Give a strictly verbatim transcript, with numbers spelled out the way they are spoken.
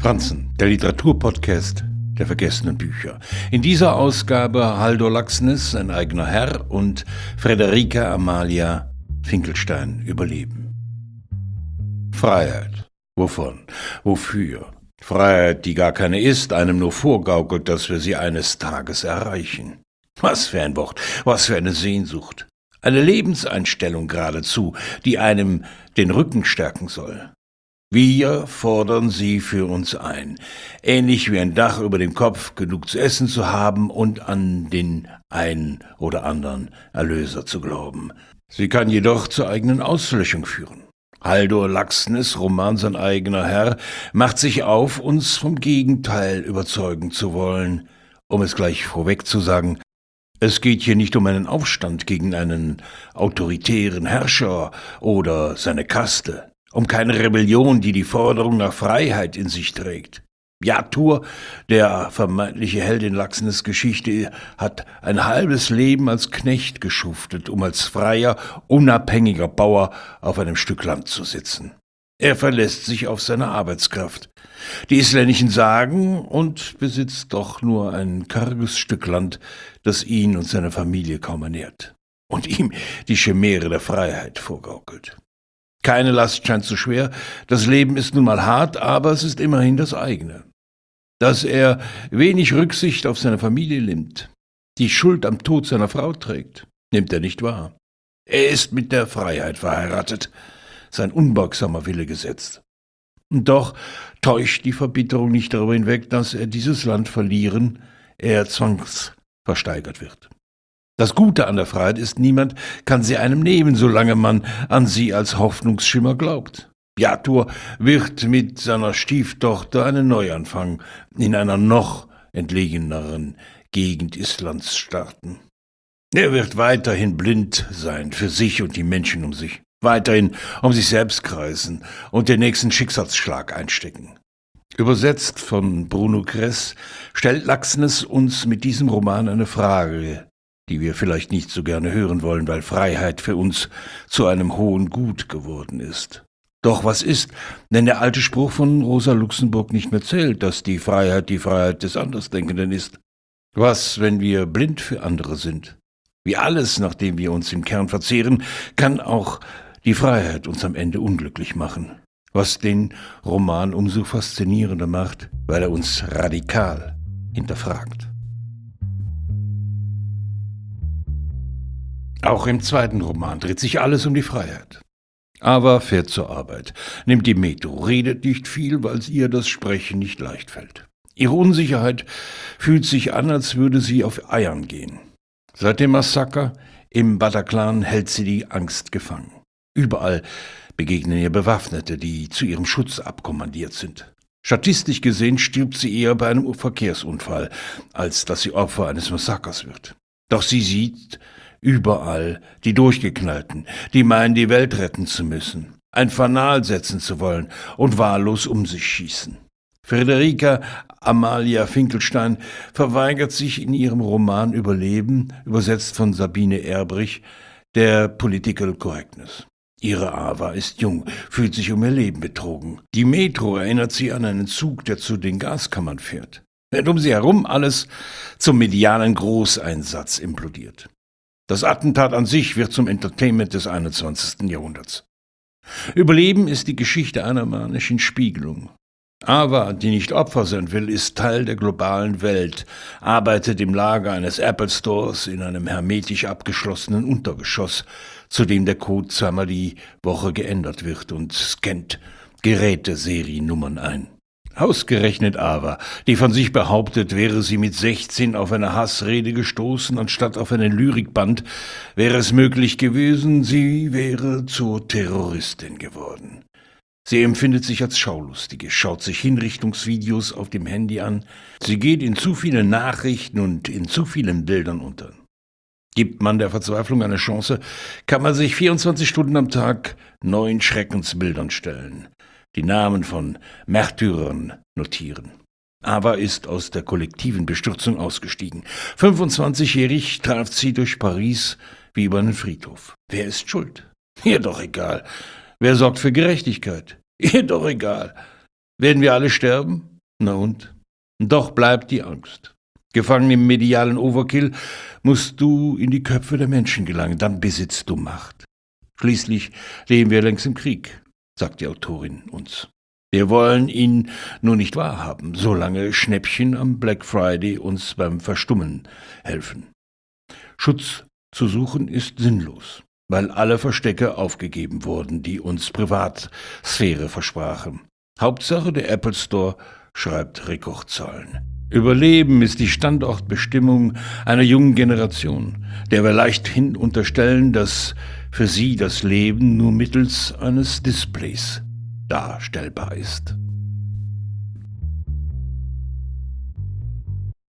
Franzen, der Literaturpodcast der vergessenen Bücher. In dieser Ausgabe Haldor Laxness, ein eigener Herr, und Friederike Amalia Finkelstein, Überleben. Freiheit. Wovon? Wofür? Freiheit, die gar keine ist, einem nur vorgaukelt, dass wir sie eines Tages erreichen. Was für ein Wort, was für eine Sehnsucht. Eine Lebenseinstellung geradezu, die einem den Rücken stärken soll. Wir fordern sie für uns ein, ähnlich wie ein Dach über dem Kopf, genug zu essen zu haben und an den einen oder anderen Erlöser zu glauben. Sie kann jedoch zur eigenen Auslöschung führen. Haldor Laxness, Roman Sein eigener Herr, macht sich auf, uns vom Gegenteil überzeugen zu wollen. Um es gleich vorweg zu sagen, es geht hier nicht um einen Aufstand gegen einen autoritären Herrscher oder seine Kaste. Um keine Rebellion, die die Forderung nach Freiheit in sich trägt. Jatur, der vermeintliche Held in Laxness' Geschichte, hat ein halbes Leben als Knecht geschuftet, um als freier, unabhängiger Bauer auf einem Stück Land zu sitzen. Er verlässt sich auf seine Arbeitskraft. Die isländischen sagen und besitzt doch nur ein karges Stück Land, das ihn und seine Familie kaum ernährt und ihm die Chimäre der Freiheit vorgaukelt. Keine Last scheint zu schwer, das Leben ist nun mal hart, aber es ist immerhin das eigene. Dass er wenig Rücksicht auf seine Familie nimmt, die Schuld am Tod seiner Frau trägt, nimmt er nicht wahr. Er ist mit der Freiheit verheiratet, sein unbeugsamer Wille gesetzt. Und doch täuscht die Verbitterung nicht darüber hinweg, dass er dieses Land verlieren, er zwangsversteigert wird. Das Gute an der Freiheit ist, niemand kann sie einem nehmen, solange man an sie als Hoffnungsschimmer glaubt. Jatur wird mit seiner Stieftochter einen Neuanfang in einer noch entlegeneren Gegend Islands starten. Er wird weiterhin blind sein für sich und die Menschen um sich, weiterhin um sich selbst kreisen und den nächsten Schicksalsschlag einstecken. Übersetzt von Bruno Kress stellt Laxness uns mit diesem Roman eine Frage, die wir vielleicht nicht so gerne hören wollen, weil Freiheit für uns zu einem hohen Gut geworden ist. Doch was ist, wenn der alte Spruch von Rosa Luxemburg nicht mehr zählt, dass die Freiheit die Freiheit des Andersdenkenden ist? Was, wenn wir blind für andere sind? Wie alles, nachdem wir uns im Kern verzehren, kann auch die Freiheit uns am Ende unglücklich machen. Was den Roman umso faszinierender macht, weil er uns radikal hinterfragt. Auch im zweiten Roman dreht sich alles um die Freiheit. Ava fährt zur Arbeit, nimmt die Metro, redet nicht viel, weil ihr das Sprechen nicht leicht fällt. Ihre Unsicherheit fühlt sich an, als würde sie auf Eiern gehen. Seit dem Massaker im Bataclan hält sie die Angst gefangen. Überall begegnen ihr Bewaffnete, die zu ihrem Schutz abkommandiert sind. Statistisch gesehen stirbt sie eher bei einem Verkehrsunfall, als dass sie Opfer eines Massakers wird. Doch sie sieht überall die Durchgeknallten, die meinen, die Welt retten zu müssen, ein Fanal setzen zu wollen und wahllos um sich schießen. Friederike Amalia Finkelstein verweigert sich in ihrem Roman Überleben, übersetzt von Sabine Erbrich, der Political Correctness. Ihre Ava ist jung, fühlt sich um ihr Leben betrogen. Die Metro erinnert sie an einen Zug, der zu den Gaskammern fährt, während um sie herum alles zum medialen Großeinsatz implodiert. Das Attentat an sich wird zum Entertainment des einundzwanzigsten Jahrhunderts. Überleben ist die Geschichte einer manischen Spiegelung. Ava, die nicht Opfer sein will, ist Teil der globalen Welt, arbeitet im Lager eines Apple Stores in einem hermetisch abgeschlossenen Untergeschoss, zu dem der Code zweimal die Woche geändert wird, und scannt Geräteseriennummern ein. Ausgerechnet Ava, die von sich behauptet, wäre sie mit sechzehn auf eine Hassrede gestoßen, anstatt auf einen Lyrikband, wäre es möglich gewesen, sie wäre zur Terroristin geworden. Sie empfindet sich als Schaulustige, schaut sich Hinrichtungsvideos auf dem Handy an, sie geht in zu vielen Nachrichten und in zu vielen Bildern unter. Gibt man der Verzweiflung eine Chance, kann man sich vierundzwanzig Stunden am Tag neuen Schreckensbildern stellen, die Namen von Märtyrern notieren. Ava ist aus der kollektiven Bestürzung ausgestiegen. fünfundzwanzigjährig trat sie durch Paris wie über einen Friedhof. Wer ist schuld? Ihr doch egal. Wer sorgt für Gerechtigkeit? Ihr doch egal. Werden wir alle sterben? Na und? Doch bleibt die Angst. Gefangen im medialen Overkill musst du in die Köpfe der Menschen gelangen, dann besitzt du Macht. Schließlich leben wir längst im Krieg, sagt die Autorin uns. Wir wollen ihn nur nicht wahrhaben, solange Schnäppchen am Black Friday uns beim Verstummen helfen. Schutz zu suchen ist sinnlos, weil alle Verstecke aufgegeben wurden, die uns Privatsphäre versprachen. Hauptsache der Apple Store schreibt Rekordzahlen. Überleben ist die Standortbestimmung einer jungen Generation, der wir leichthin unterstellen, dass für sie das Leben nur mittels eines Displays darstellbar ist.